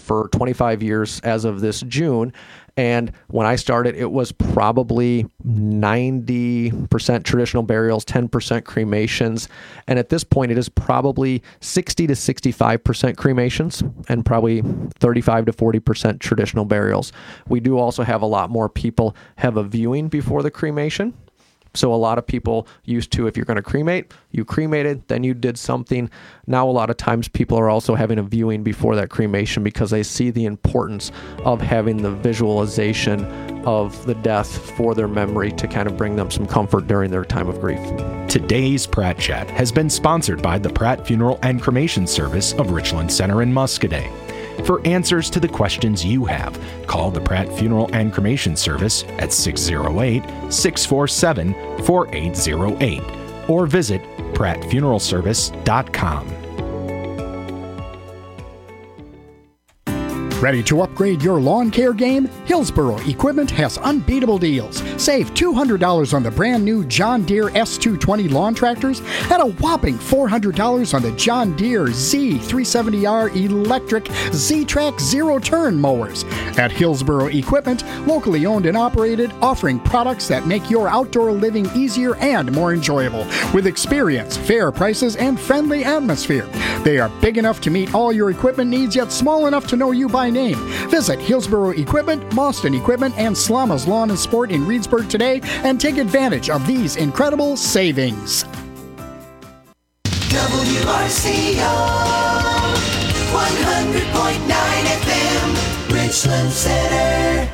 for 25 years as of this June. And when I started, it was probably 90% traditional burials, 10% cremations. And at this point, it is probably 60 to 65% cremations and probably 35 to 40% traditional burials. We do also have a lot more people have a viewing before the cremation. So a lot of people used to, if you're going to cremate, you cremated, then you did something. Now a lot of times people are also having a viewing before that cremation because they see the importance of having the visualization of the death for their memory to kind of bring them some comfort during their time of grief. Today's Pratt Chat has been sponsored by the Pratt Funeral and Cremation Service of Richland Center in Muscoda. For answers to the questions you have, call the Pratt Funeral and Cremation Service at 608-647-4808 or visit prattfuneralservice.com. Ready to upgrade your lawn care game? Hillsboro Equipment has unbeatable deals. Save $200 on the brand new John Deere S220 lawn tractors and a whopping $400 on the John Deere Z370R electric Z-Track zero-turn mowers. At Hillsboro Equipment, locally owned and operated, offering products that make your outdoor living easier and more enjoyable. With experience, fair prices, and friendly atmosphere. They are big enough to meet all your equipment needs, yet small enough to know you by name. Visit Hillsboro Equipment, Boston Equipment, and Slama's Lawn and Sport in Reedsburg today and take advantage of these incredible savings. WRCO 100.9 FM, Richland Center.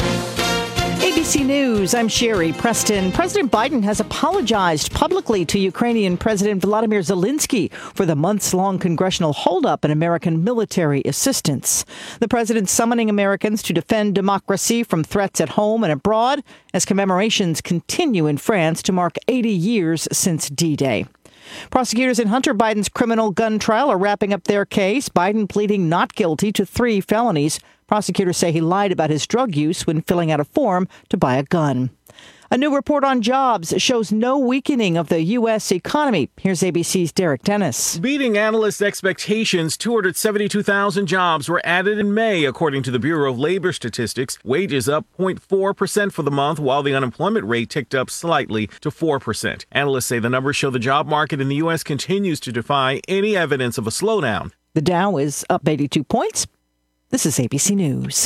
ABC News, I'm Sherry Preston. President Biden has apologized publicly to Ukrainian President Vladimir Zelensky for the months-long congressional holdup in American military assistance. The president summoning Americans to defend democracy from threats at home and abroad as commemorations continue in France to mark 80 years since D-Day. Prosecutors in Hunter Biden's criminal gun trial are wrapping up their case, Biden pleading not guilty to 3 felonies. Prosecutors say he lied about his drug use when filling out a form to buy a gun. A new report on jobs shows no weakening of the U.S. economy. Here's ABC's Derek Dennis. Beating analysts' expectations, 272,000 jobs were added in May, according to the Bureau of Labor Statistics. Wages up 0.4% for the month, while the unemployment rate ticked up slightly to 4%. Analysts say the numbers show the job market in the U.S. continues to defy any evidence of a slowdown. The Dow is up 82 points. This is ABC News.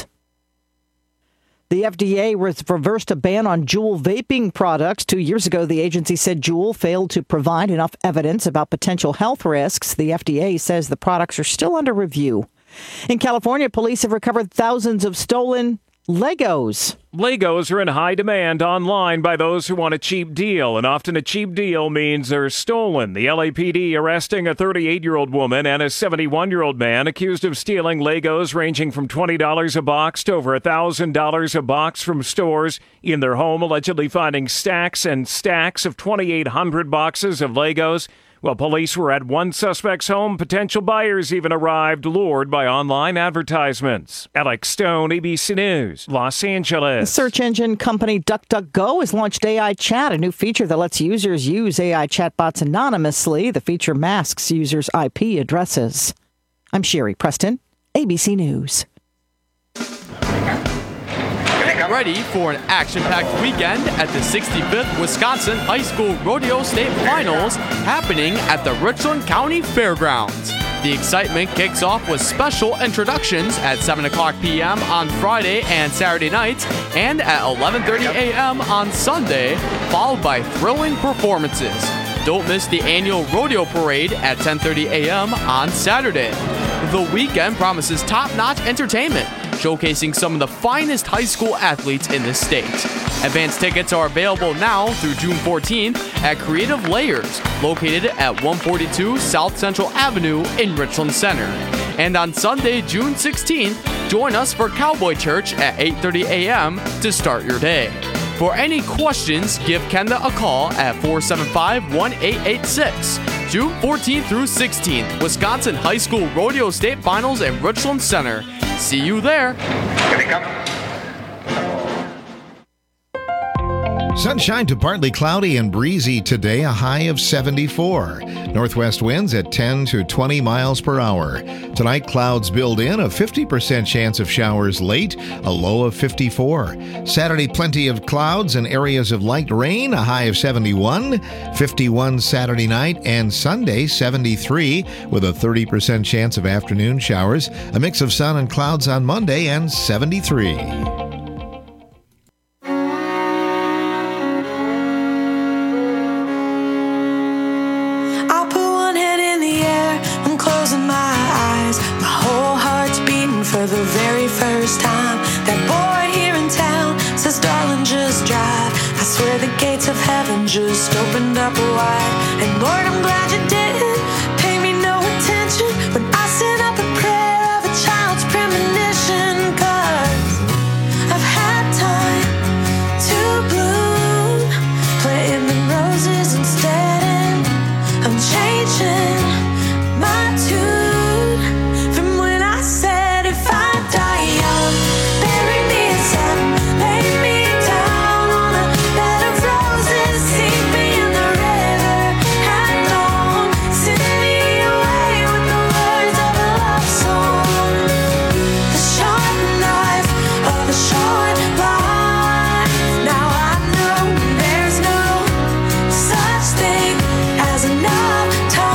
The FDA reversed a ban on Juul vaping products. 2 years ago, the agency said Juul failed to provide enough evidence about potential health risks. The FDA says the products are still under review. In California, police have recovered thousands of stolen Legos. Legos are in high demand online by those who want a cheap deal, and often a cheap deal means they're stolen. The LAPD arresting a 38-year-old woman and a 71-year-old man accused of stealing Legos ranging from $20 a box to over $1,000 a box from stores in their home, allegedly finding stacks and stacks of 2,800 boxes of Legos. While police were at one suspect's home, potential buyers even arrived, lured by online advertisements. Alex Stone, ABC News, Los Angeles. Search engine company DuckDuckGo has launched AI Chat, a new feature that lets users use AI chatbots anonymously. The feature masks users' IP addresses. I'm Sherry Preston, ABC News. Ready for an action-packed weekend at the 65th Wisconsin High School Rodeo State Finals happening at the Richland County Fairgrounds. The excitement kicks off with special introductions at 7 o'clock p.m. on Friday and Saturday nights and at 11:30 a.m. on Sunday, followed by thrilling performances. Don't miss the annual rodeo parade at 10:30 a.m. on Saturday. The weekend promises top-notch entertainment, showcasing some of the finest high school athletes in the state. Advance tickets are available now through June 14th at Creative Layers, located at 142 South Central Avenue in Richland Center. And on Sunday, June 16th, join us for Cowboy Church at 8:30 a.m. to start your day. For any questions, give Kenda a call at 475-1886. June 14th through 16th, Wisconsin High School Rodeo State Finals in Richland Center. See you there. Here they come. Sunshine to partly cloudy and breezy today, a high of 74. Northwest winds at 10 to 20 miles per hour. Tonight, clouds build in, a 50% chance of showers late, a low of 54. Saturday, plenty of clouds and areas of light rain, a high of 71. 51 Saturday night, and Sunday, 73, with a 30% chance of afternoon showers. A mix of sun and clouds on Monday, and 73. The very first time that boy here in town says, darling, just drive. I swear the gates of heaven just opened up wide. And Lord, I'm glad you didn't pay me no attention when I sent up a prayer of a child's premonition. 'Cause I've had time to bloom, planting the roses instead, and I'm changing my tune from when I said, if I die young, bury me in satin, lay me down on a bed of roses, sink me in the river at dawn, send me away with the words of a love song. The sharp knife of a short life. Now I know there's no such thing as enough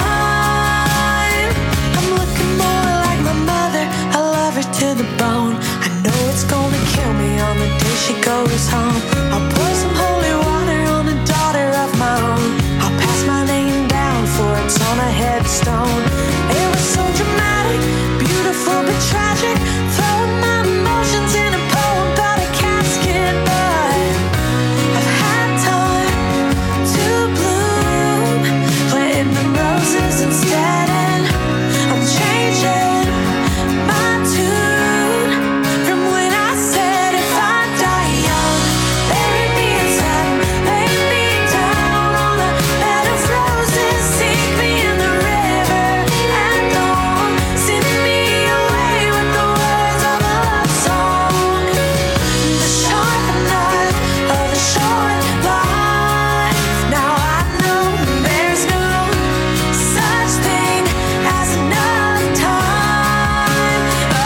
time. I'm looking more like my mother, I love her to the bone. I know it's gonna kill me on the day she goes home. I'll pour some holy water on a daughter of my own. I'll pass my name down for it's on a headstone. It was so dramatic, beautiful but tragic, throwing my emotions in a poem about a casket. But I've had time to bloom, planting the roses instead, and I'm changing my tune from when I said, if I die young, bury me in satin, lay me down on a bed of roses, sink me in the river at dawn, send me away with the words of a love song. The sharp knife of a short life. Now I know there's no such thing as enough time.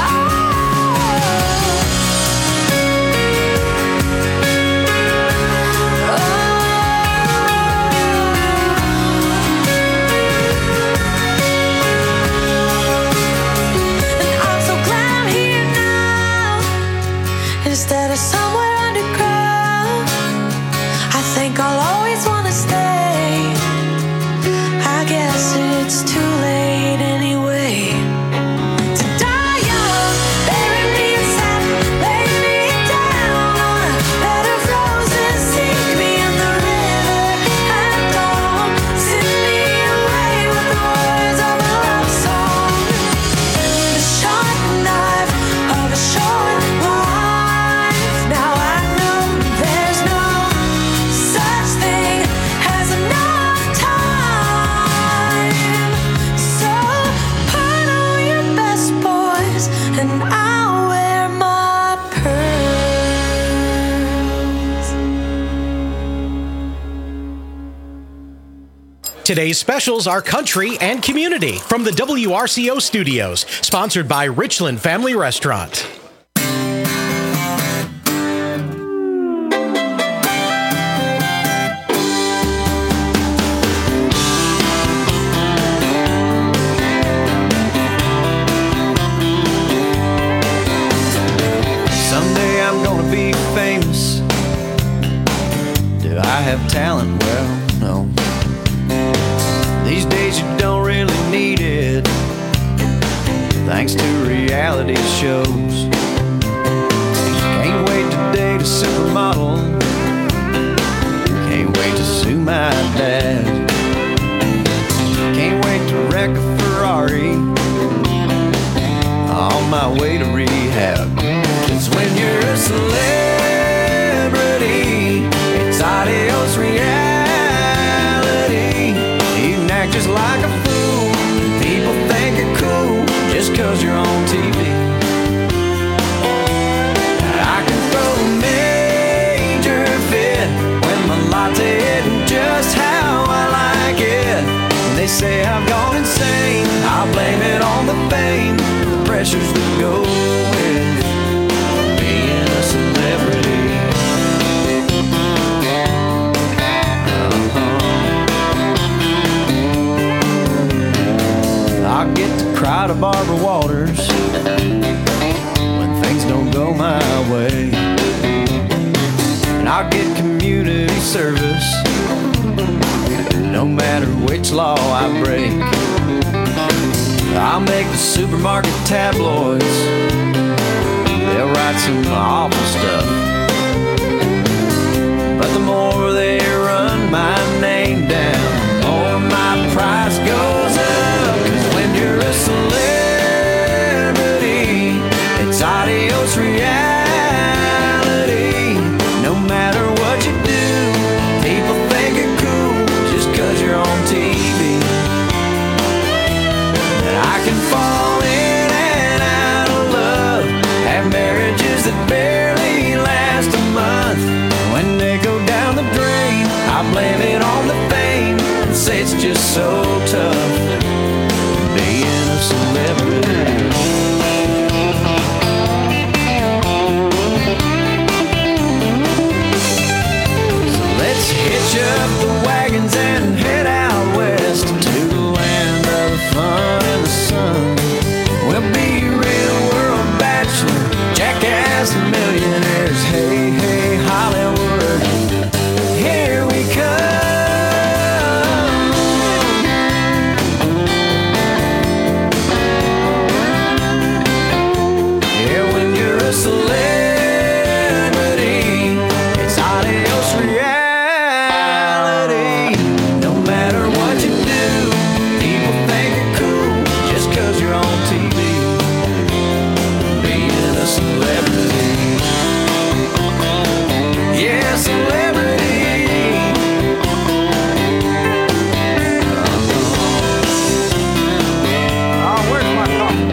And I'm so glad I'm here now, instead of somewhere underground. I think I'll always want to stay. I guess it's too late anyway. To die young, bury me in satin, lay me down on a bed of roses, sink me in the river at dawn, send me away with the words of a love song. The sharp knife of a short life. Now I know there's no such thing as enough time. So put on your best, boys, and I'll wear my pearls. Today's specials are country and community from the WRCO studios, sponsored by Richland Family Restaurant. Someday I'm gonna be famous. Do I have talent? Well, no. These days you don't really need it, thanks to reality shows. Can't wait to date a supermodel, can't wait to sue my dad, can't wait to wreck a Ferrari on my way to rehab. 'Cause when you're a celebrity, it's adios reality. You can act just like a fool, people think you're cool just 'cause you're on TV. I can throw a major fit when my Barbara Walters when things don't go my way. And I'll get community service no matter which law I break. I'll make the supermarket tabloids, they'll write some awful stuff. But the more they run my name down, the more my price goes up. 'Cause when you're a celebrity, it's adios reality. No matter what you do, people think you're cool just 'cause you're on TV. And I can fall in and out of love, have marriages that barely last a month. When they go down the drain, I blame it on the fame and say it's just so tough being a celebrity. So let's hitch up the wagons and head out west to the land of the fun and the sun. We'll be real world bachelor, jackass millionaires. Hey, hey, Hollywood, here we come. Yeah, when you're a celebrity, it's adios reality. No matter what you do, people think you're cool just 'cause you're on TV. Being a celebrity, yeah, celebrity. Oh, where's my coffee?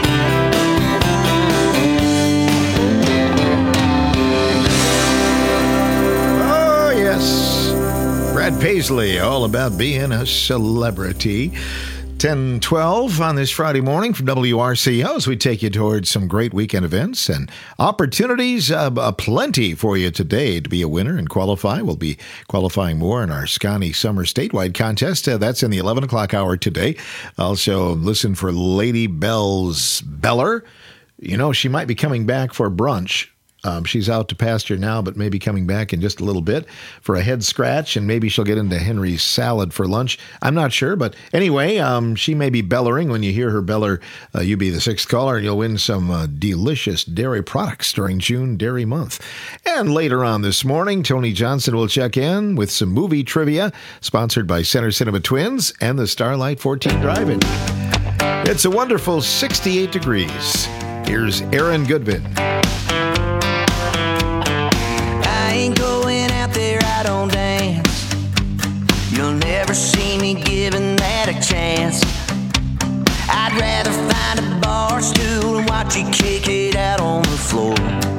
Oh, yes. Brad Paisley, all about being a celebrity. 10:12 on this Friday morning from WRCO as we take you towards some great weekend events and opportunities plenty for you today to be a winner and qualify. We'll be qualifying more in our Scotty Summer Statewide Contest. That's in the 11 o'clock hour today. Also, listen for Lady Bell's Beller. You know, she might be coming back for brunch. She's out to pasture now, but maybe coming back in just a little bit for a head scratch, and maybe she'll get into Henry's salad for lunch. I'm not sure, but anyway, she may be bellering. When you hear her beller, you be the sixth caller, and you'll win some delicious dairy products during June Dairy Month. And later on this morning, Tony Johnson will check in with some movie trivia, sponsored by Center Cinema Twins and the Starlight 14 Drive-In. It's a wonderful 68 degrees. Here's Aaron Goodman. I ain't going out there, I don't dance. You'll never see me giving that a chance. I'd rather find a bar stool and watch you kick it out on the floor.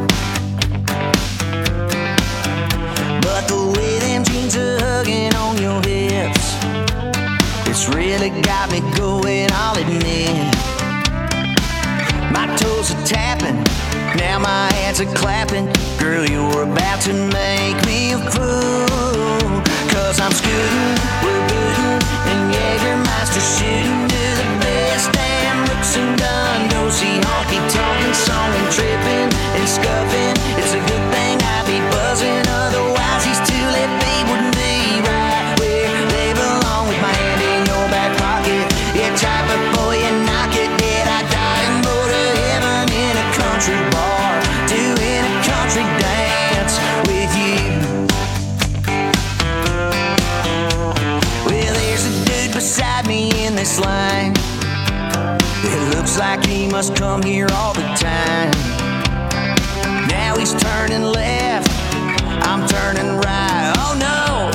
But the way them jeans are hugging on your hips, it's really got me going, I'll admit. My toes are tapping, now my hands are clapping. Girl, you're about to make me a fool. 'Cause I'm scooting, we're booting, and Jägermeister shooting to the best damn looks and done. Go see honky tonkin' song and tripping and scuffing. It's a good thing I be buzzing, otherwise these two-left feet wouldn't be right where they belong. With my hand in your back pocket, yeah, try before you knock it. Did I die and go to heaven in a country bar, doing a country dance with you? Well, there's a dude beside me in this line. It looks like he must come here all the time. Now he's turning left, I'm turning right. Oh no,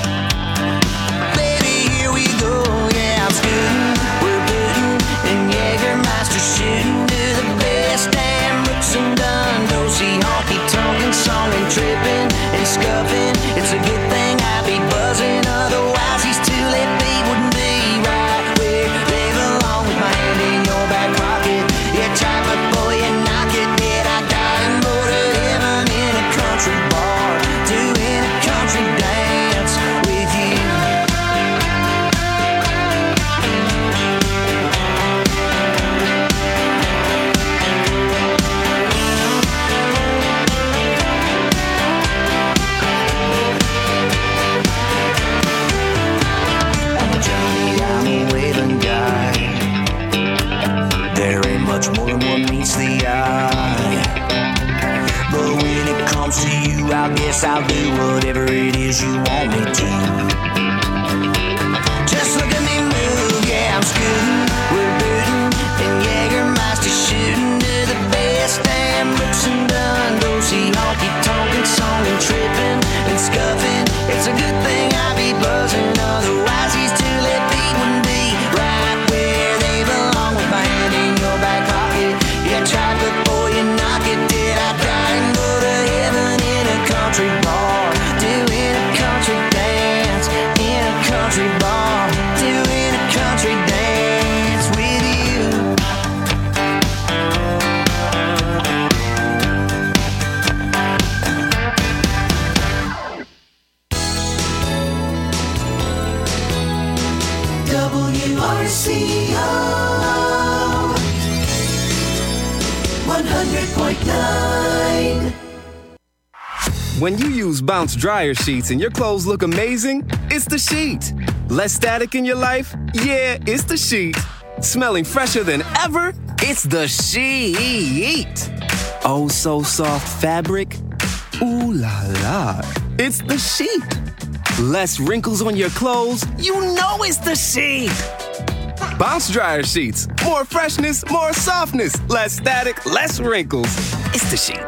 baby, here we go. Yeah, I'm scooting, we're booting, and Jägermeister shooting to the best damn looks and done. Go see honky tonkin' song and tripping and scuffing. It's a good thing I be buzzing, otherwise these two-left feet wouldn't be right where they belong. With my hand in your back pocket, yeah, try before you knock it. Did I die and go to heaven in a country bar, doing a country dance? I guess I'll do whatever it is you want me to. Just look at me move, yeah, I'm scooting, we're booting, and Jägermeister shooting to the best damn looks and done. Go see honky tonkin' song and tripping and scuffing. It's a good thing I be buzzing, otherwise these two-led feet wouldn't be right where they belong. With my hand in your back pocket, yeah, try before you knock it. Did I die and go to heaven in a country bar, doing a country dance in a country bar, doing a country dance with you. WRCO 100.9. When you use Bounce dryer sheets and your clothes look amazing, it's the sheet. Less static in your life? Yeah, it's the sheet. Smelling fresher than ever? It's the sheet. Oh, so soft fabric? Ooh la la. It's the sheet. Less wrinkles on your clothes? You know it's the sheet. Bounce dryer sheets. More freshness, more softness. Less static, less wrinkles. It's the sheet.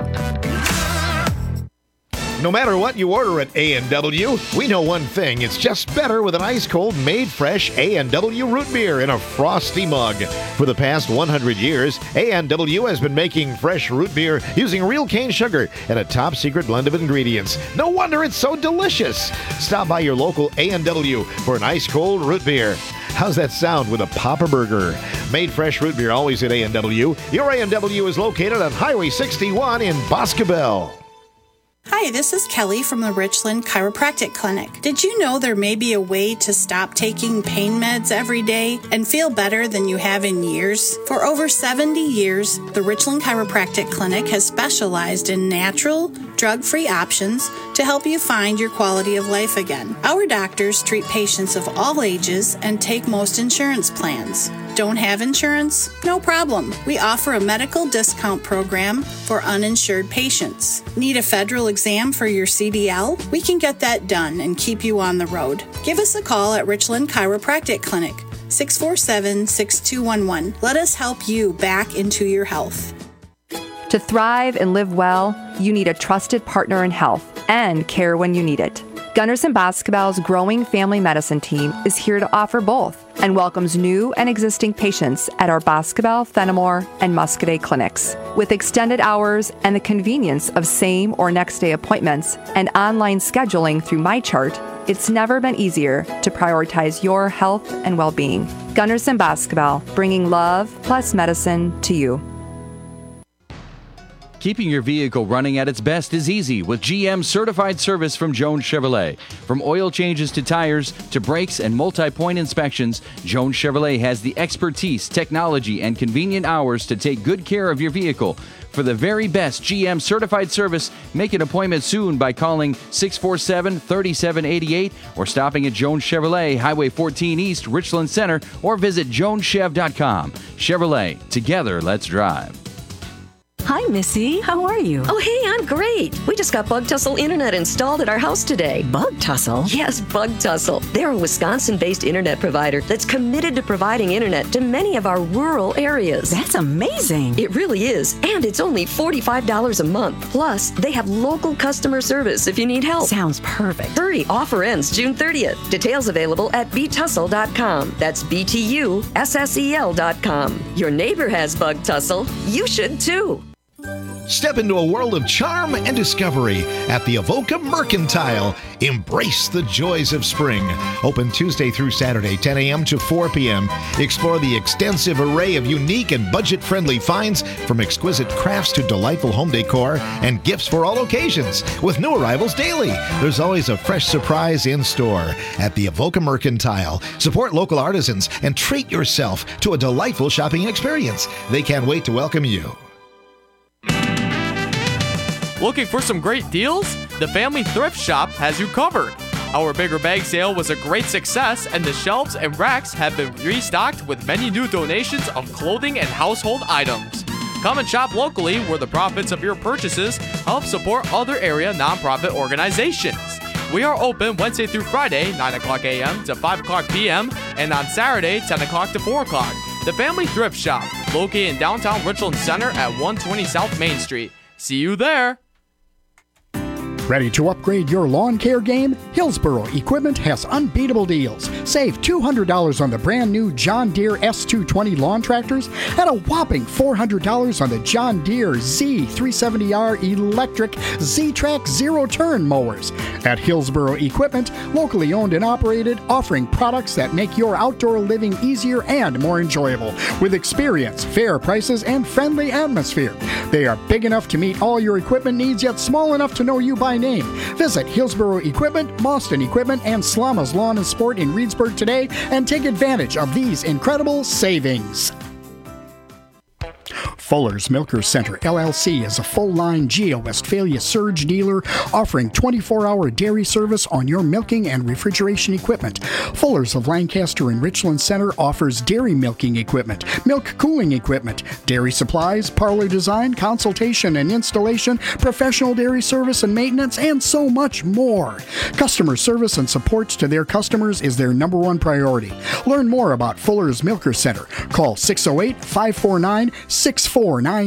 No matter what you order at A&W, we know one thing. It's just better with an ice-cold, made-fresh A&W root beer in a frosty mug. For the past 100 years, A&W has been making fresh root beer using real cane sugar and a top-secret blend of ingredients. No wonder it's so delicious. Stop by your local A&W for an ice-cold root beer. How's that sound with a Papa Burger? Made fresh root beer always at A&W. Your A&W is located on Highway 61 in Boscobel. Hi, this is Kelly from the Richland Chiropractic Clinic. Did you know there may be a way to stop taking pain meds every day and feel better than you have in years? For over 70 years, the Richland Chiropractic Clinic has specialized in natural, drug-free options to help you find your quality of life again. Our doctors treat patients of all ages and take most insurance plans. Don't have insurance? No problem. We offer a medical discount program for uninsured patients. Need a federal exam for your CDL? We can get that done and keep you on the road. Give us a call at Richland Chiropractic Clinic, 647-6211. Let us help you back into your health. To thrive and live well, you need a trusted partner in health and care when you need it. Gunderson Boscobel's growing family medicine team is here to offer both and welcomes new and existing patients at our Boscobel, Fenimore, and Muscadet clinics. With extended hours and the convenience of same or next day appointments and online scheduling through MyChart, it's never been easier to prioritize your health and well-being. Gunderson Boscobel, bringing love plus medicine to you. Keeping your vehicle running at its best is easy with GM certified service from Jones Chevrolet. From oil changes to tires to brakes and multi-point inspections, Jones Chevrolet has the expertise, technology, and convenient hours to take good care of your vehicle. For the very best GM certified service, make an appointment soon by calling 647-3788 or stopping at Jones Chevrolet, Highway 14 East, Richland Center, or visit joneschev.com. Chevrolet, together, let's drive. Hi, Missy. How are you? Oh, hey, I'm great. We just got Bug Tussle Internet installed at our house today. Bug Tussle? Yes, Bug Tussle. They're a Wisconsin-based internet provider that's committed to providing internet to many of our rural areas. That's amazing. It really is. And it's only $45 a month. Plus, they have local customer service if you need help. Sounds perfect. Hurry, offer ends June 30th. Details available at btussle.com. That's BTUSSEL.com. Your neighbor has Bug Tussle. You should too. Step into a world of charm and discovery at the Avoca Mercantile. Embrace the joys of spring. Open Tuesday through Saturday, 10 a.m. to 4 p.m. Explore the extensive array of unique and budget-friendly finds, from exquisite crafts to delightful home decor and gifts for all occasions. With new arrivals daily, there's always a fresh surprise in store at the Avoca Mercantile. Support local artisans and treat yourself to a delightful shopping experience. They can't wait to welcome you. Looking for some great deals? The Family Thrift Shop has you covered. Our bigger bag sale was a great success, and the shelves and racks have been restocked with many new donations of clothing and household items. Come and shop locally where the profits of your purchases help support other area nonprofit organizations. We are open Wednesday through Friday, 9 o'clock a.m. to 5 o'clock p.m. and on Saturday, 10 o'clock to 4 o'clock. The Family Thrift Shop, located in downtown Richland Center at 120 South Main Street. See you there. Ready to upgrade your lawn care game? Hillsboro Equipment has unbeatable deals. Save $200 on the brand new John Deere S220 lawn tractors and a whopping $400 on the John Deere Z370R electric Z-Track zero-turn mowers. At Hillsboro Equipment, locally owned and operated, offering products that make your outdoor living easier and more enjoyable. With experience, fair prices, and friendly atmosphere. They are big enough to meet all your equipment needs, yet small enough to know you by name. Visit Hillsboro Equipment, Boston Equipment, and Slama's Lawn and Sport in Reedsburg today and take advantage of these incredible savings. Fuller's Milker Center, LLC is a full-line GEO Westphalia surge dealer offering 24-hour dairy service on your milking and refrigeration equipment. Fuller's of Lancaster and Richland Center offers dairy milking equipment, milk cooling equipment, dairy supplies, parlor design, consultation and installation, professional dairy service and maintenance, and so much more. Customer service and support to their customers is their number one priority. Learn more about Fuller's Milker Center. Call 608-549-6490.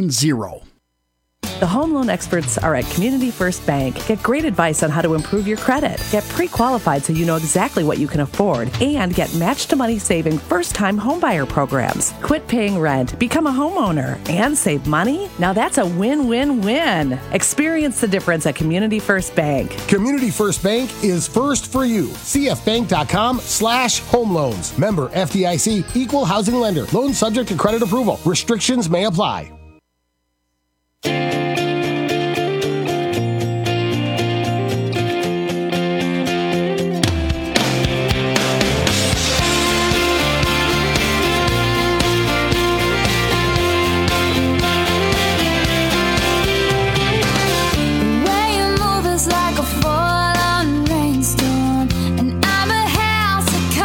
The home loan experts are at Community First Bank. Get great advice on how to improve your credit. Get pre-qualified so you know exactly what you can afford. And get match-to-money saving first-time homebuyer programs. Quit paying rent, become a homeowner, and save money? Now that's a win-win-win. Experience the difference at Community First Bank. Community First Bank is first for you. cfbank.com/home loans. Member FDIC, equal housing lender. Loan subject to credit approval. Restrictions may apply.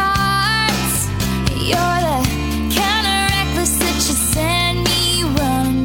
You're the kind of reckless that you send me running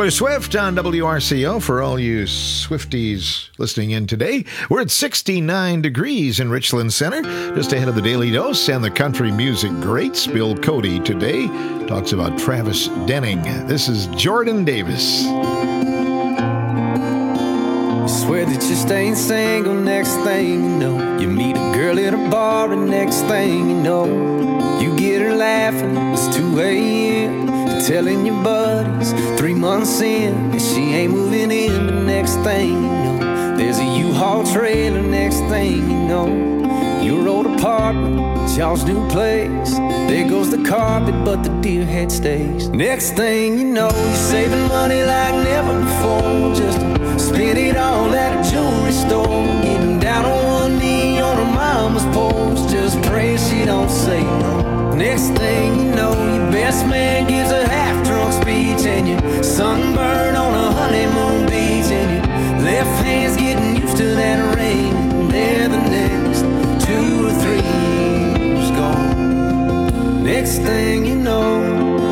Taylor Swift on WRCO for all you Swifties listening in today. We're at 69 degrees in Richland Center, just ahead of the Daily Dose and the country music greats. Bill Cody today talks about Travis Denning. This is Jordan Davis. Swear that you staying single, next thing you know, you meet a girl at a bar, and next thing you know, you get her laughing. It's 2 a.m. You're telling your buddies 3 months in that she ain't moving in. But next thing you know, there's a U-Haul trailer. Next thing you know, your old apartment, it's y'all's new place. There goes the carpet, but the deer head stays. Next thing you know, you're saving money like never before. Just spend it all at a jewelry store. Getting down on one knee on her mama's porch, just pray she don't say no. Next thing you know, your best man gives a half-drunk speech, and you're sunburned on a honeymoon beach, and your left hand's getting used to that ring. And there the next 2 or 3 years gone. Next thing you know,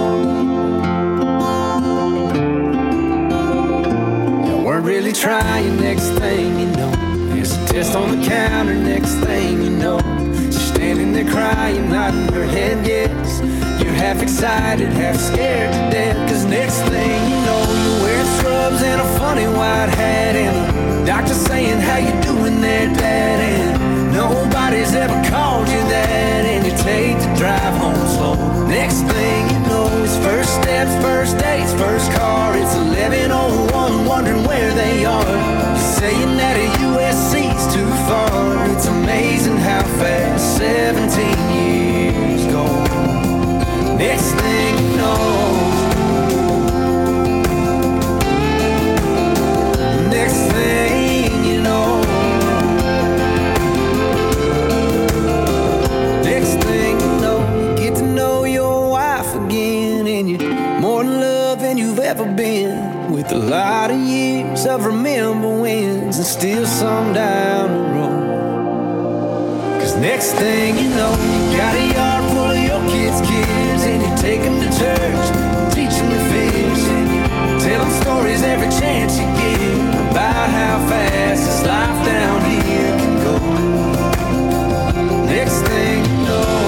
really trying. Next thing you know, there's a test on the counter. Next thing you know, she's standing there crying, nodding her head yes. You're half excited, half scared to death. Cause next thing you know, you're wearing scrubs and a funny white hat, and the doctor saying, how you doing there, Dad? And nobody's ever called you that, and you take the drive home slow. Next thing you know, it's first steps, first dates, first car. It's 11:01, wondering where they are. You're saying that a USC's too far. It's amazing how fast 17 years go. Next thing you know, next thing you know, next thing you know, you get to know your wife again, and you're more in love than you've ever been. With a lot of years of remember wins, and still some down the road. Cause next thing you know, you got a yard full of your kids' and you take them to church, teach them to fish, and you tell them stories every chance you get about how fast this life down here can go. Next thing you know,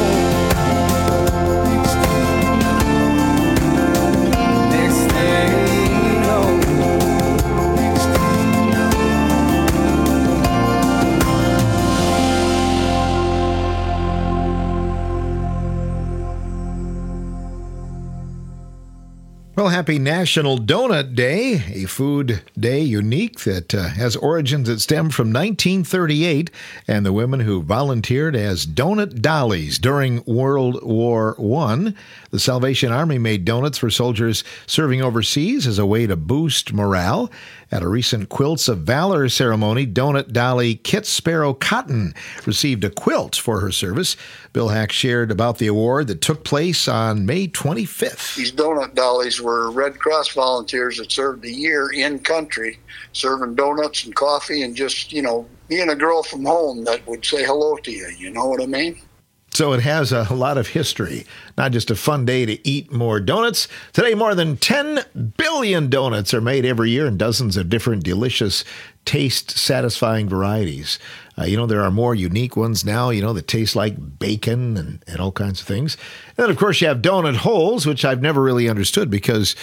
well, happy National Donut Day, a food day unique that has origins that stem from 1938 and the women who volunteered as donut dollies during World War I. The Salvation Army made donuts for soldiers serving overseas as a way to boost morale. At a recent Quilts of Valor ceremony, donut dolly Kit Sparrow Cotton received a quilt for her service. Bill Hack shared about the award that took place on May 25th. These donut dollies were Red Cross volunteers that served a year in country, serving donuts and coffee and just, being a girl from home that would say hello to you. You know what I mean? So it has a lot of history, not just a fun day to eat more donuts. Today, more than 10 billion donuts are made every year in dozens of different delicious, taste-satisfying varieties. There are more unique ones now, that taste like bacon and all kinds of things. And then, of course, you have donut holes, which I've never really understood because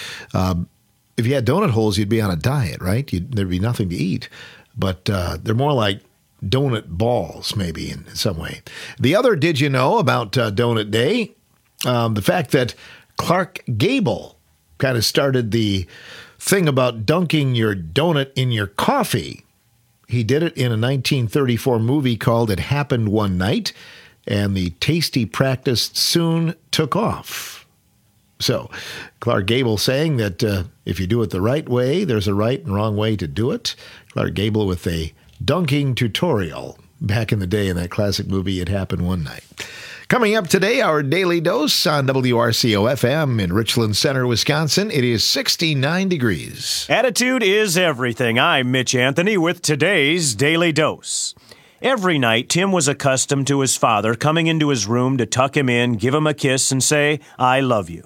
if you had donut holes, you'd be on a diet, right? There'd be nothing to eat. But they're more like donut balls, maybe, in some way. The other did you know about Donut Day? The fact that Clark Gable kind of started the thing about dunking your donut in your coffee. He did it in a 1934 movie called It Happened One Night, and the tasty practice soon took off. So, Clark Gable saying that if you do it the right way, there's a right and wrong way to do it. Clark Gable with a dunking tutorial back in the day in that classic movie, It Happened One Night. Coming up today, our Daily Dose on WRCO-FM in Richland Center, Wisconsin. It is 69 degrees. Attitude is everything. I'm Mitch Anthony with today's Daily Dose. Every night, Tim was accustomed to his father coming into his room to tuck him in, give him a kiss, and say, "I love you."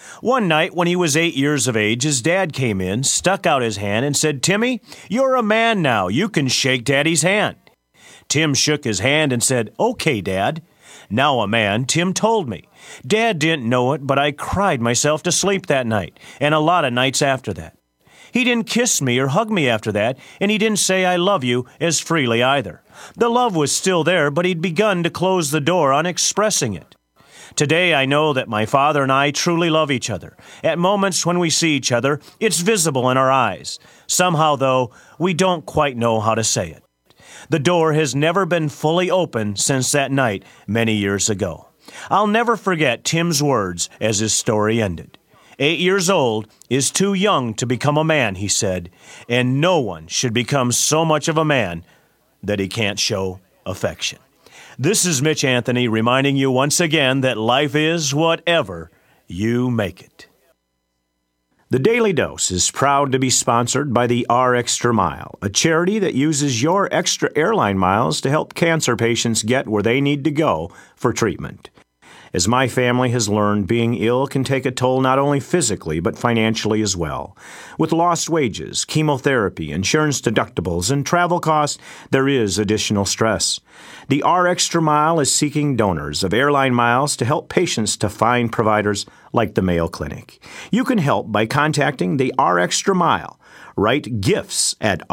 One night when he was 8 years of age, his dad came in, stuck out his hand, and said, "Timmy, you're a man now. You can shake Daddy's hand." Tim shook his hand and said, "Okay, Dad." Now a man, Tim told me. Dad didn't know it, but I cried myself to sleep that night, and a lot of nights after that. He didn't kiss me or hug me after that, and he didn't say "I love you" as freely either. The love was still there, but he'd begun to close the door on expressing it. Today I know that my father and I truly love each other. At moments when we see each other, it's visible in our eyes. Somehow, though, we don't quite know how to say it. The door has never been fully open since that night many years ago. I'll never forget Tim's words as his story ended. 8 years old is too young to become a man, he said, and no one should become so much of a man that he can't show affection. This is Mitch Anthony reminding you once again that life is whatever you make it. The Daily Dose is proud to be sponsored by the R Extra Mile, a charity that uses your extra airline miles to help cancer patients get where they need to go for treatment. As my family has learned, being ill can take a toll not only physically but financially as well. With lost wages, chemotherapy, insurance deductibles, and travel costs, there is additional stress. The R Extra Mile is seeking donors of airline miles to help patients to find providers like the Mayo Clinic. You can help by contacting the R Extra Mile. Write gifts at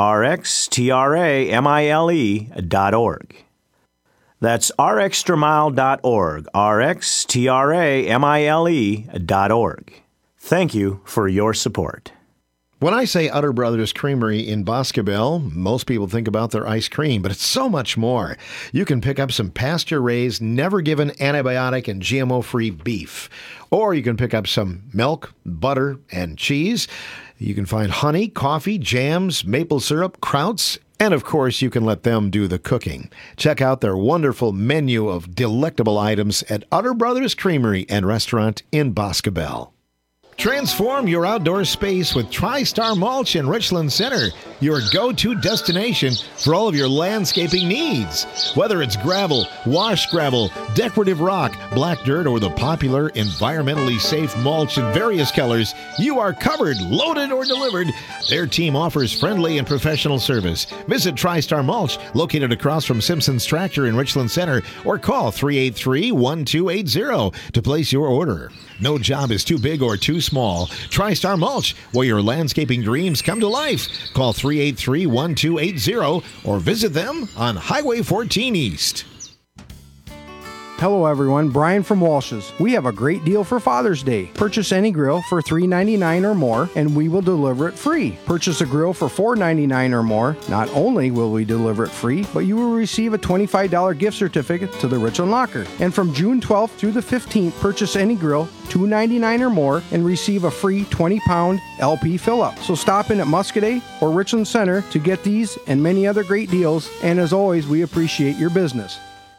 rxtramile.org. That's rxtramile.org, rxtramile.org. Thank you for your support. When I say Utter Brothers Creamery in Boscobel, most people think about their ice cream, but it's so much more. You can pick up some pasture-raised, never-given antibiotic and GMO-free beef. Or you can pick up some milk, butter, and cheese. You can find honey, coffee, jams, maple syrup, krauts, and of course, you can let them do the cooking. Check out their wonderful menu of delectable items at Utter Brothers Creamery and Restaurant in Boscobel. Transform your outdoor space with TriStar Mulch in Richland Center, your go-to destination for all of your landscaping needs. Whether it's gravel, wash gravel, decorative rock, black dirt, or the popular environmentally safe mulch in various colors, you are covered, loaded, or delivered. Their team offers friendly and professional service. Visit TriStar Mulch, located across from Simpson's Tractor in Richland Center, or call 383-1280 to place your order. No job is too big or too small. TriStar Mulch, where your landscaping dreams come to life. Call 383-1280 or visit them on Highway 14 East. Hello everyone, Brian from Walsh's. We have a great deal for Father's Day. Purchase any grill for $3.99 or more and we will deliver it free. Purchase a grill for $4.99 or more. Not only will we deliver it free, but you will receive a $25 gift certificate to the Richland Locker. And from June 12th through the 15th, purchase any grill, $2.99 or more, and receive a free 20-pound LP fill-up. So stop in at Muscadet or Richland Center to get these and many other great deals. And as always, we appreciate your business.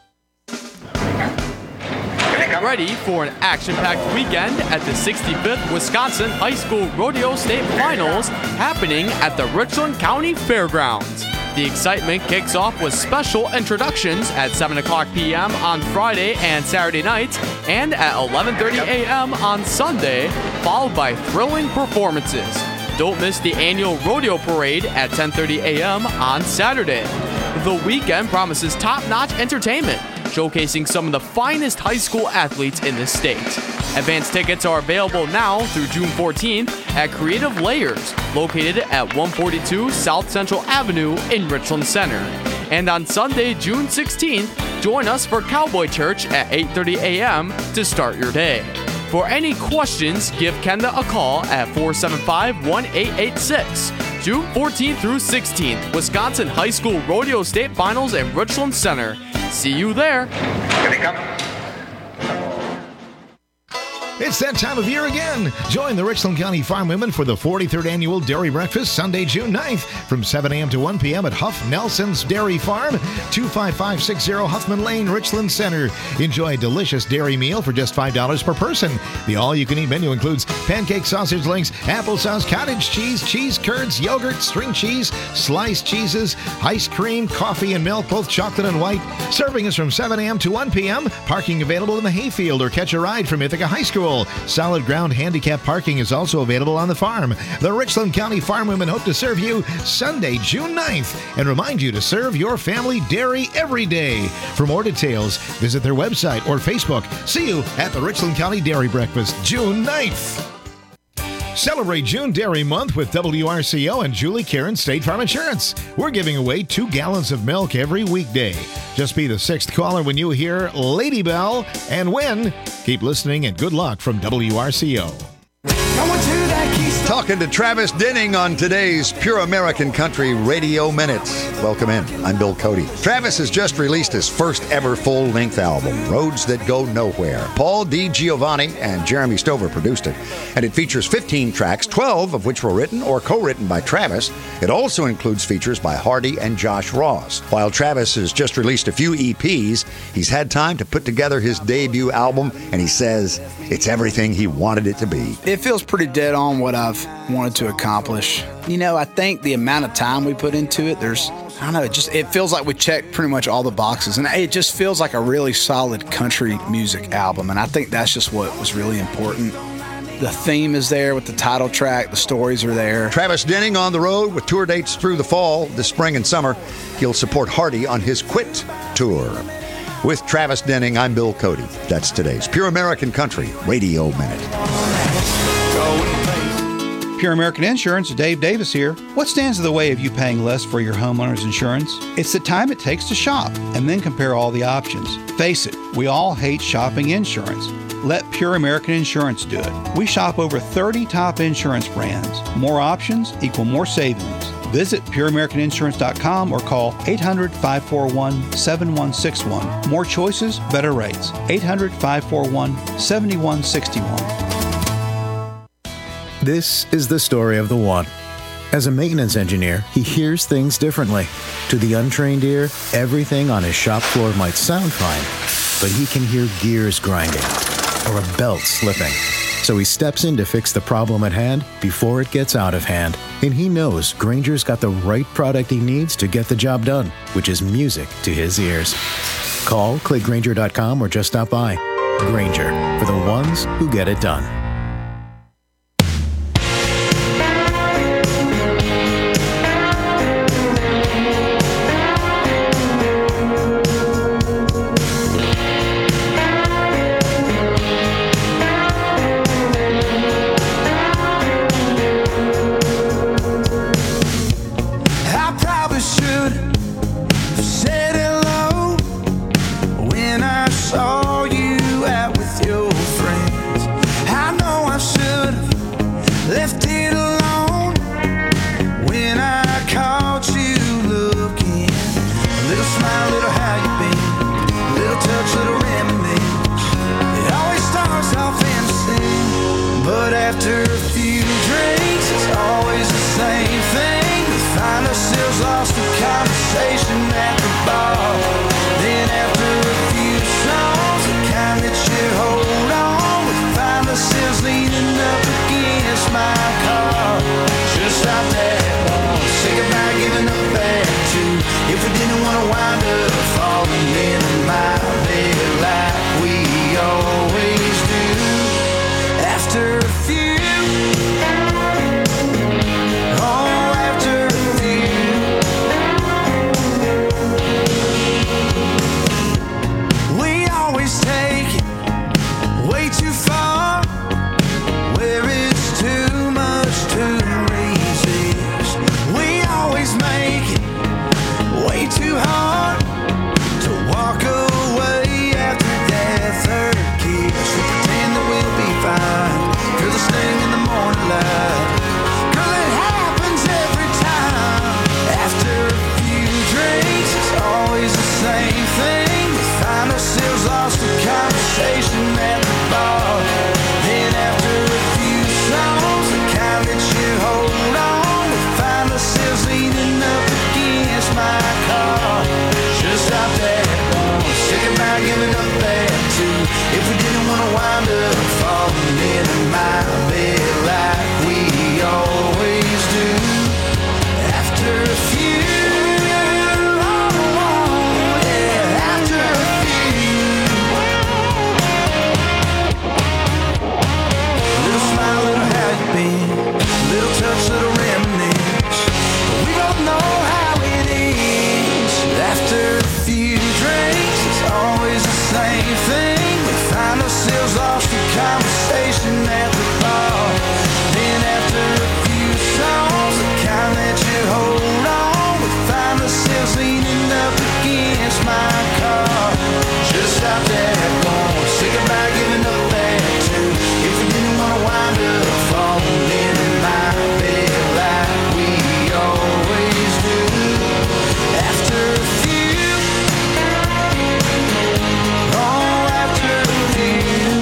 Get ready for an action-packed weekend at the 65th Wisconsin High School Rodeo State Finals happening at the Richland County Fairgrounds. The excitement kicks off with special introductions at 7 o'clock p.m. on Friday and Saturday nights and at 11:30 a.m. on Sunday, followed by thrilling performances. Don't miss the annual rodeo parade at 10:30 a.m. on Saturday. The weekend promises top-notch entertainment, showcasing some of the finest high school athletes in the state. Advance tickets are available now through June 14th at Creative Layers, located at 142 South Central Avenue in Richland Center. And on Sunday, June 16th, join us for Cowboy Church at 8:30 a.m. to start your day. For any questions, give Kenda a call at 475-1886. June 14th through 16th, Wisconsin High School Rodeo State Finals in Richland Center. See you there. It's that time of year again. Join the Richland County Farm Women for the 43rd Annual Dairy Breakfast, Sunday, June 9th, from 7 a.m. to 1 p.m. at Huff Nelson's Dairy Farm, 25560 Huffman Lane, Richland Center. Enjoy a delicious dairy meal for just $5 per person. The all-you-can-eat menu includes pancake sausage links, applesauce, cottage cheese, cheese curds, yogurt, string cheese, sliced cheeses, ice cream, coffee, and milk, both chocolate and white. Serving is from 7 a.m. to 1 p.m. Parking available in the hayfield or catch a ride from Ithaca High School. full. Solid ground handicap parking is also available on the farm. The Richland County Farm Women hope to serve you Sunday, June 9th, and remind you to serve your family dairy every day. For more details, visit their website or Facebook. See you at the Richland County Dairy Breakfast, June 9th. Celebrate June Dairy Month with WRCO and Julie Karen State Farm Insurance. We're giving away 2 gallons of milk every weekday. Just be the 6th caller when you hear Lady Bell and win. Keep listening and good luck from WRCO. Talking to Travis Denning on today's Pure American Country Radio Minutes. Welcome in. I'm Bill Cody. Travis has just released his first ever full-length album, Roads That Go Nowhere. Paul Di Giovanni and Jeremy Stover produced it, and it features 15 tracks, 12 of which were written or co-written by Travis. It also includes features by Hardy and Josh Ross. While Travis has just released a few EPs, he's had time to put together his debut album, and he says it's everything he wanted it to be. It feels pretty dead on what I've wanted to accomplish. You know, I think the amount of time we put into it, it feels like we checked pretty much all the boxes, and it just feels like a really solid country music album, and I think that's just what was really important. The theme is there with the title track, the stories are there. Travis Denning on the road with tour dates through the fall, this spring and summer. He'll support Hardy on his Quit tour. With Travis Denning, I'm Bill Cody. That's today's Pure American Country Radio Minute. Pure American Insurance, Dave Davis here. What stands in the way of you paying less for your homeowner's insurance? It's the time it takes to shop and then compare all the options. Face it, we all hate shopping insurance. Let Pure American Insurance do it. We shop over 30 top insurance brands. More options equal more savings. Visit pureamericaninsurance.com or call 800-541-7161. More choices, better rates. 800-541-7161. This is the story of the one. As a maintenance engineer, he hears things differently. To the untrained ear, everything on his shop floor might sound fine, but he can hear gears grinding or a belt slipping. So he steps in to fix the problem at hand before it gets out of hand. And he knows Grainger's got the right product he needs to get the job done, which is music to his ears. Call, click Grainger.com, or just stop by. Grainger, for the ones who get it done. If we didn't want to wind up falling leaning up against my car. Should've stopped that car, say goodbye, giving up that too. If we didn't wanna wind up falling in my bed like we always do. After a few, oh, after a few.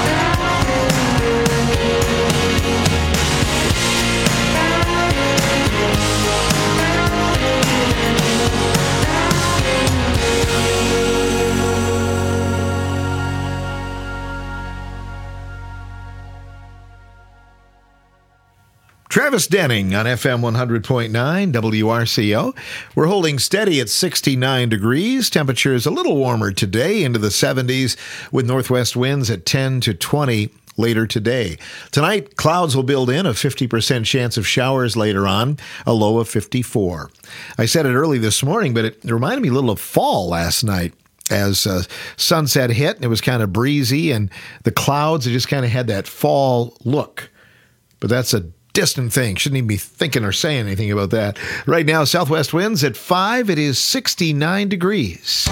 Travis Denning on FM 100.9 WRCO. We're holding steady at 69 degrees. Temperature is a little warmer today, into the 70s, with northwest winds at 10 to 20 later today. Tonight, clouds will build in, a 50% chance of showers later on, a low of 54. I said it early this morning, but it reminded me a little of fall last night. As sunset hit, and it was kind of breezy, and the clouds, it just kind of had that fall look. But that's a distant thing. Shouldn't even be thinking or saying anything about that. Right now, southwest winds at 5. It is 69 degrees.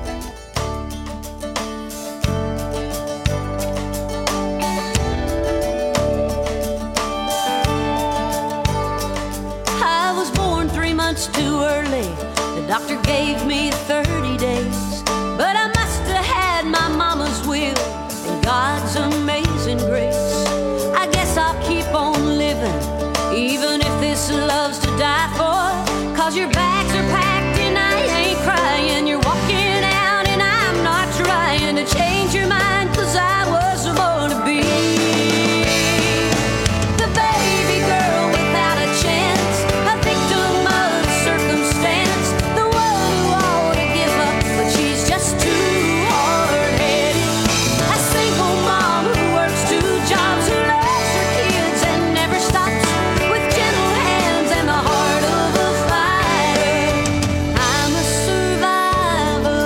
I was born 3 months too early. The doctor gave me 30 days. But I must have had my mama's will and God's amazing grace. I guess I'll keep on living, even if this love's to die for. Cause your bags are packed and I ain't crying. You're walking out and I'm not trying to change your mind, cause I was born to be the baby girl without a chance, a victim of circumstance, the one who ought to give up, but she's just too hard-headed. A single mom who works 2 jobs, who loves her kids and never stops, with gentle hands and the heart of a fighter. I'm a survivor.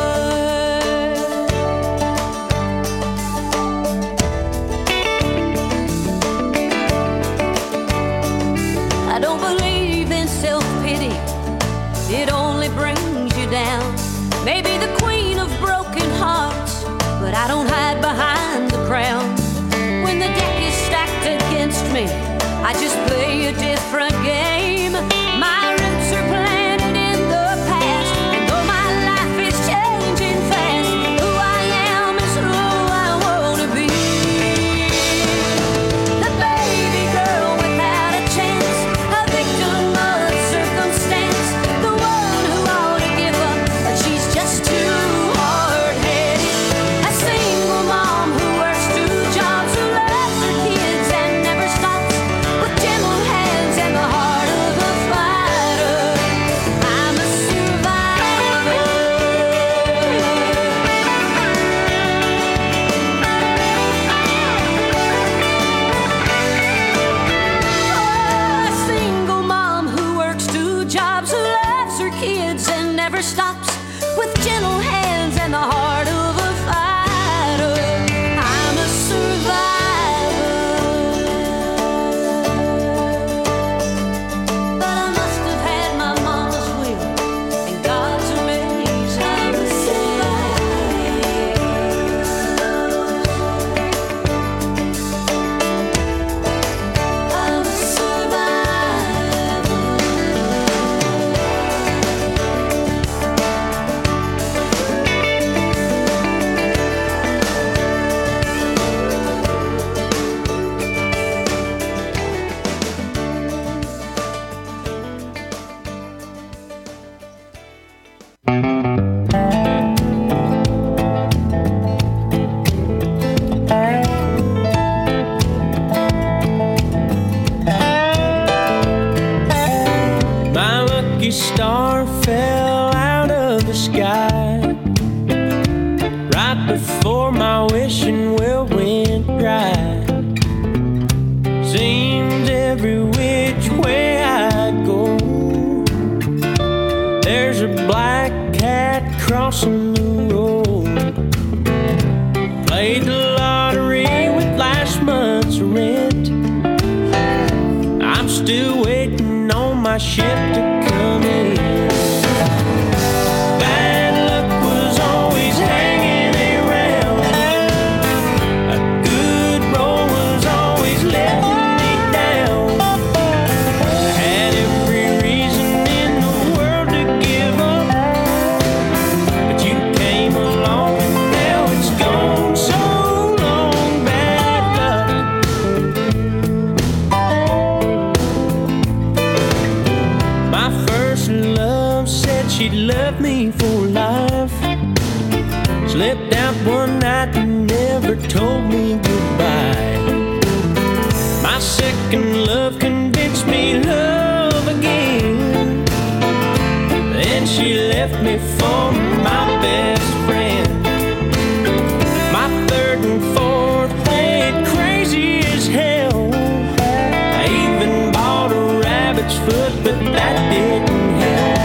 I don't believe in self-pity, it only brings you down. Maybe the queen of broken hearts, but I don't hide behind the crown. When the deck is stacked against me, I just play a different game. My roots are planted in the past, and though my life is changing fast, who I am is who I wanna be. The baby girl without a chance, a victim of circumstance, the one who ought to give up, but she's just too hard-headed. A single mom who works 2 jobs, who loves her kids and never stops, with gentle hands and the heart of a fighter. I'm a survivor. A single mom who works 2 jobs, who loves her kids and never stops, with gentle hands and the heart of a fighter. I'm a survivor. But I must have had my mama's will and God's amazing. I'm a survivor. I'm a survivor. My lucky star fell out of the sky right before my wishing well went dry. Seems every which way I go, there's a black cat crossing the road. Played the lottery with last month's rent. I'm still waiting on my ship to come in. she'd love me for life. Slipped out one night and never told me goodbye. My second love convinced me love again. Then she left me for my best friend. My third and fourth went crazy as hell. I even bought a rabbit's foot, but that didn't help.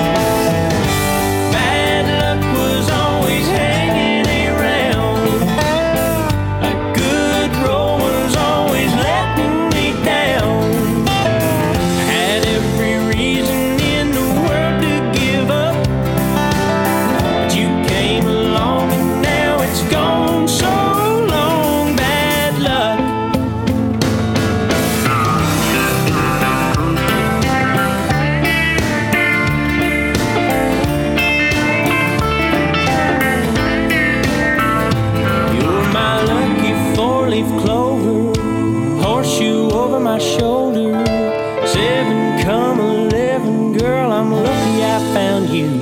Bad luck was always hanging around. A good roll was always letting me down. I had every reason in the world to give up, but you came along and now it's gone. So long, bad luck. You're my lucky four-leaf clover, horseshoe over my shoulder. 7 come 11, girl, I'm lucky I found you.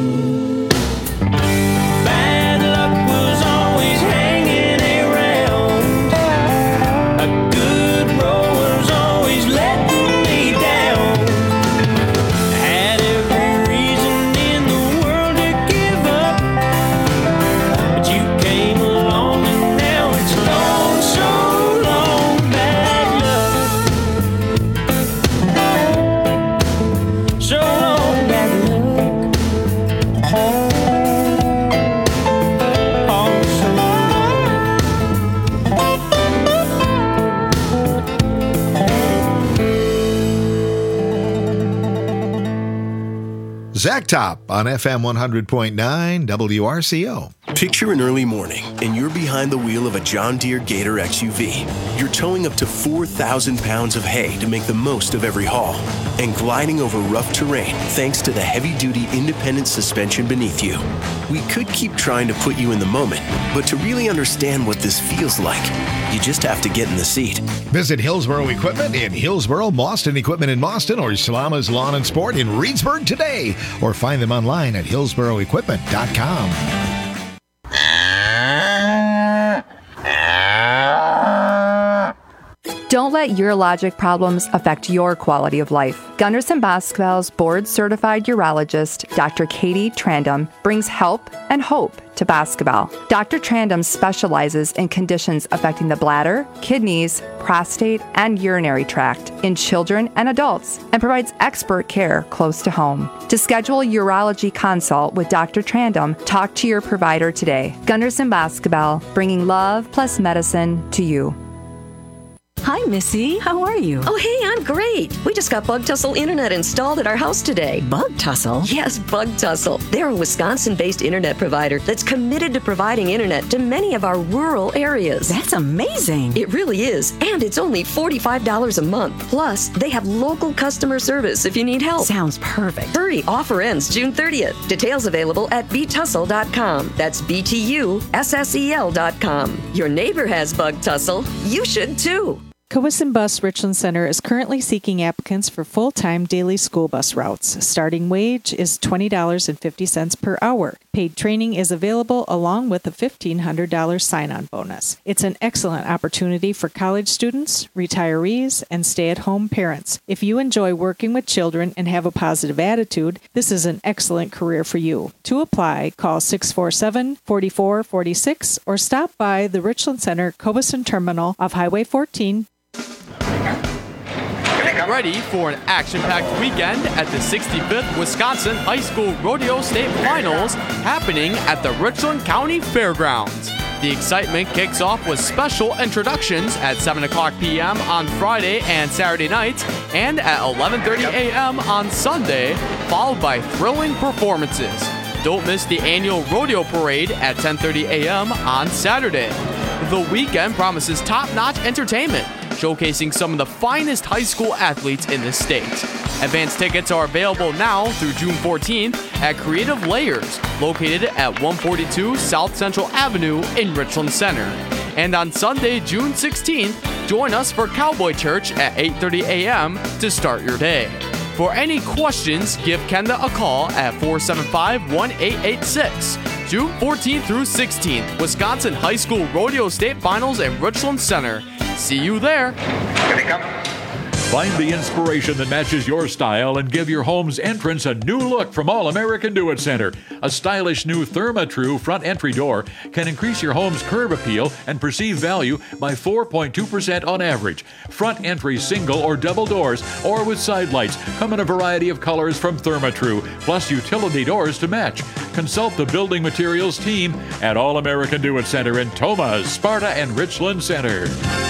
Bad luck was always hanging around. A good roll was always letting me down. I had every reason in the world to give up, but you came along and now it's gone. So long, bad luck. So long, bad luck. Oh, so Zach Top on FM 100.9 WRCO. Picture an early morning and you're behind the wheel of a John Deere Gator XUV. You're towing up to 4,000 pounds of hay to make the most of every haul and gliding over rough terrain thanks to the heavy-duty independent suspension beneath you. We could keep trying to put you in the moment, but to really understand what this feels like, you just have to get in the seat. Visit Hillsboro Equipment in Hillsboro, Mauston Equipment in Mauston, or Salama's Lawn and Sport in Reedsburg today, or find them online at hillsboroequipment.com. Don't let urologic problems affect your quality of life. Gunderson Basketball's board-certified urologist, Dr. Katie Trandum, brings help and hope to basketball. Dr. Trandum specializes in conditions affecting the bladder, kidneys, prostate, and urinary tract in children and adults, and provides expert care close to home. To schedule a urology consult with Dr. Trandum, talk to your provider today. Gunderson Basketball, bringing love plus medicine to you. Hi, Missy. How are you? Oh, hey, I'm great. We just got Bug Tussle Internet installed at our house today. Bug Tussle? Yes, Bug Tussle. They're a Wisconsin-based internet provider that's committed to providing internet to many of our rural areas. That's amazing. It really is. And it's only $45 a month. Plus, they have local customer service if you need help. Sounds perfect. Hurry, offer ends June 30th. Details available at btussle.com. That's BTUSSEL.com. Your neighbor has Bug Tussle. You should too. Cowesson Bus Richland Center is currently seeking applicants for full-time daily school bus routes. Starting wage is $20.50 per hour. Paid training is available along with a $1,500 sign-on bonus. It's an excellent opportunity for college students, retirees, and stay-at-home parents. If you enjoy working with children and have a positive attitude, this is an excellent career for you. To apply, call 647-4446 or stop by the Richland Center Cowesson Terminal off Highway 14. Get ready for an action-packed weekend at the 65th Wisconsin High School Rodeo State Finals happening at the Richland County Fairgrounds. The excitement kicks off with special introductions at 7 o'clock p.m. on Friday and Saturday nights and at 11:30 a.m. on Sunday, followed by thrilling performances. Don't miss the annual rodeo parade at 10:30 a.m. on Saturday. The weekend promises top-notch entertainment, showcasing some of the finest high school athletes in the state. Advance tickets are available now through June 14th at Creative Layers, located at 142 South Central Avenue in Richland Center. And on Sunday, June 16th, join us for Cowboy Church at 8:30 a.m. to start your day. For any questions, give Kenda a call at 475-1886. June 14th through 16th, Wisconsin High School Rodeo State Finals at Richland Center. See you there. Find the inspiration that matches your style and give your home's entrance a new look from All American Do-It Center. A stylish new Therma-Tru front entry door can increase your home's curb appeal and perceived value by 4.2% on average. Front entry single or double doors or with side lights come in a variety of colors from Therma-Tru, plus utility doors to match. Consult the building materials team at All American Do-It Center in Tomah, Sparta, and Richland Center.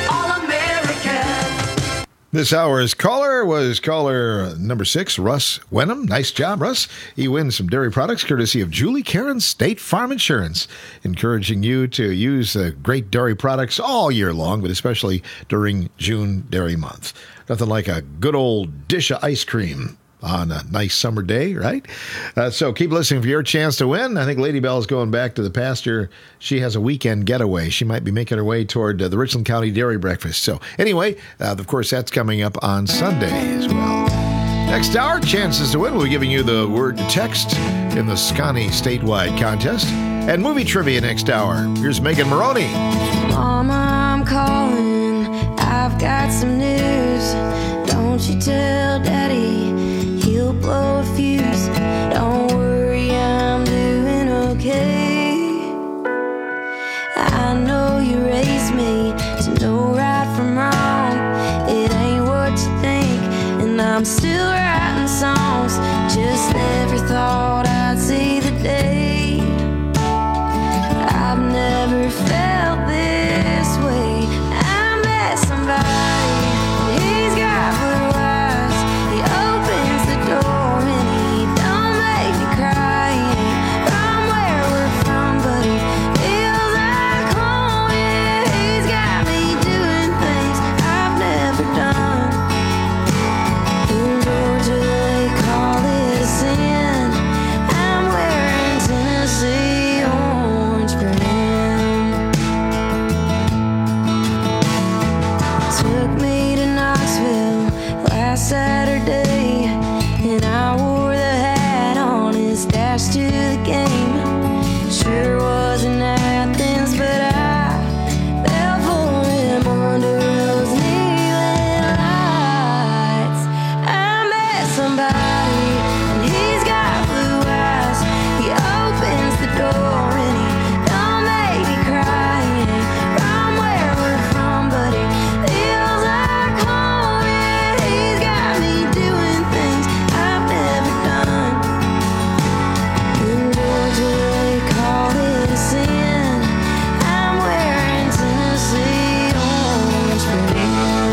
This hour's caller was caller number 6, Russ Wenham. Nice job, Russ. He wins some dairy products courtesy of Julie Karen State Farm Insurance, encouraging you to use great dairy products all year long, but especially during June Dairy Month. Nothing like a good old dish of ice cream on a nice summer day, right? So keep listening for your chance to win. I think Lady Bell is going back to the pasture. She has a weekend getaway. She might be making her way toward the Richland County Dairy Breakfast. So anyway, of course, that's coming up on Sunday as well. Next hour, chances to win. We'll be giving you the word to text in the Scotty statewide contest. And movie trivia next hour. Here's Megan Maroney. Mama, I'm calling. I've got some news. Don't you tell Daddy. He'll blow a fuse. Don't worry, I'm doing okay. I know you raised me to know right from wrong. It ain't what you think, and I'm still writing songs. Just never thought I'd see the day. I've never felt this way. I met somebody, and he's got blue eyes. He opens the door and he don't make me cry. He ain't from where we're from, but he feels like home. Yeah, he's got me doing things I've never done. In Georgia they call it a sin. I'm wearing Tennessee orange for him. Took me to Knoxville last Saturday, and I wore the hat on his dash to the game. Sure was in Athens, but I fell for him under those neon lights. I met somebody, and he's got blue eyes. He opens the door and he don't make me cry. He ain't from where we're from, but he feels like home. Yeah, he's got me doing things I've never done. In Georgia they call it a sin. I'm wearing Tennessee orange for him.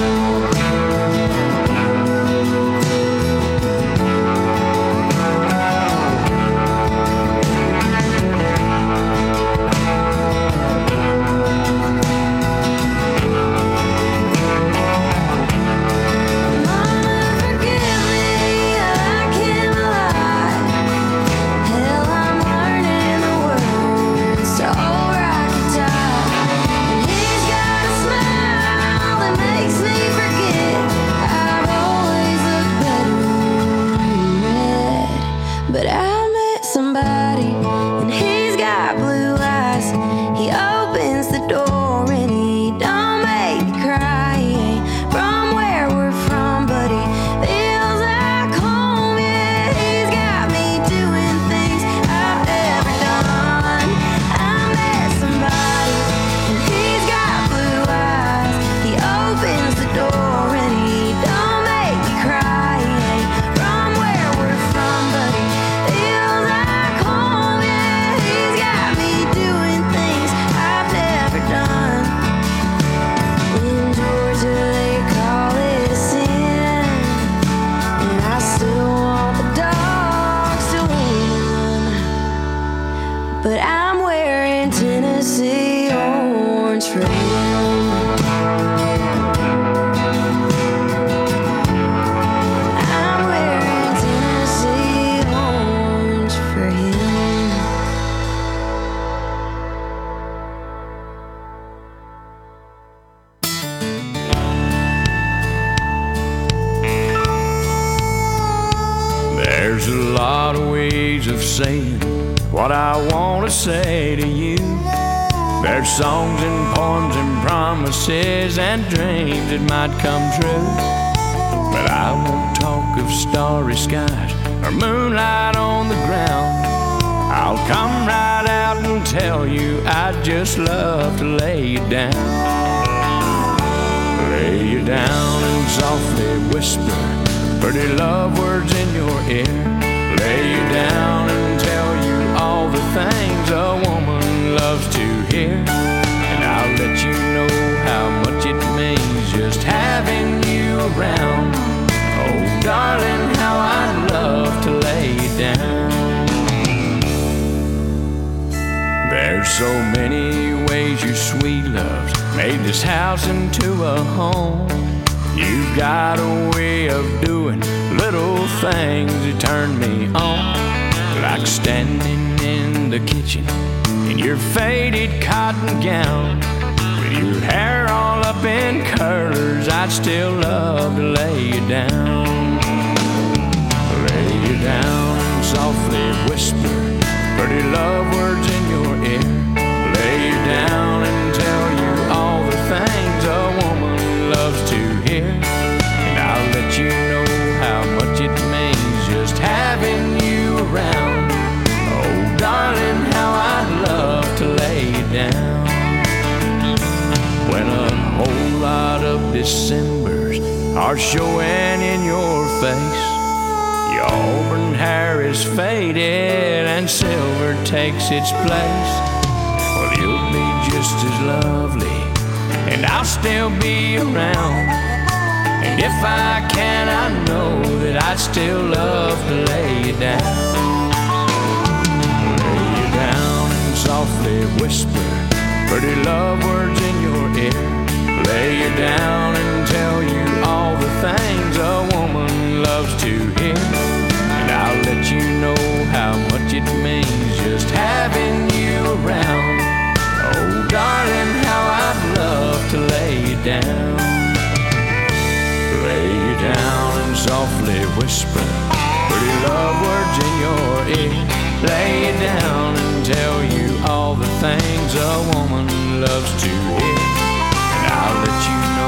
Forgive me, I can't lie. Hell, I'm learning the words to old rocky top. And he's got a smile that makes me forget I've always looked better in red. But I met somebody, and he's got blue eyes. He opens the door and he don't make me cry. He ain't from where we're from, but he feels like home. Yeah, he's got me doing things I've never done. I met somebody, and he's got blue eyes. He opens the door and he don't make me cry. He ain't from where we're from, but he feels like home. Yeah, he's got me doing things I've never done. In Georgia they call it a sin, and I still want the dogs to win. But I'm wearing Tennessee orange for him. I'm wearing Tennessee orange for him. saying what I want to say to you. There's songs and poems and promises and dreams that might come true. But I won't talk of starry skies or moonlight on the ground. I'll come right out and tell you I'd just love to lay you down. Lay you down and softly whisper pretty love words in your ear. Lay you down and tell you all the things a woman loves to hear. And I'll let you know how much it means just having you around. Oh, darling, how I'd love to lay you down. There's so many ways your sweet love's made this house into a home. You've got a way of doing little things that turn me on. Like standing in the kitchen in your faded cotton gown, with your hair all up in curlers, I'd still love to lay you down. Lay you down and softly whisper pretty love words in your ear. Lay you down and tell you all the things a woman loves to hear. And I'll let you know how much it means just having you around. Oh, darling, how I'd love to lay you down. When a whole lot of Decembers are showing in your face, your auburn hair is faded and silver takes its place. Well, you'll be just as lovely and I'll still be around. And if I can, I know that I'd still love to lay you down. Lay you down and softly whisper pretty love words in your ear. Lay you down and tell you all the things a woman loves to hear. And I'll let you know how much it means just having you around. Oh, darling, how I'd love to lay you down. Lay you down and softly whisper pretty love words in your ear. Lay you down and tell you all the things a woman loves to hear. And I'll let you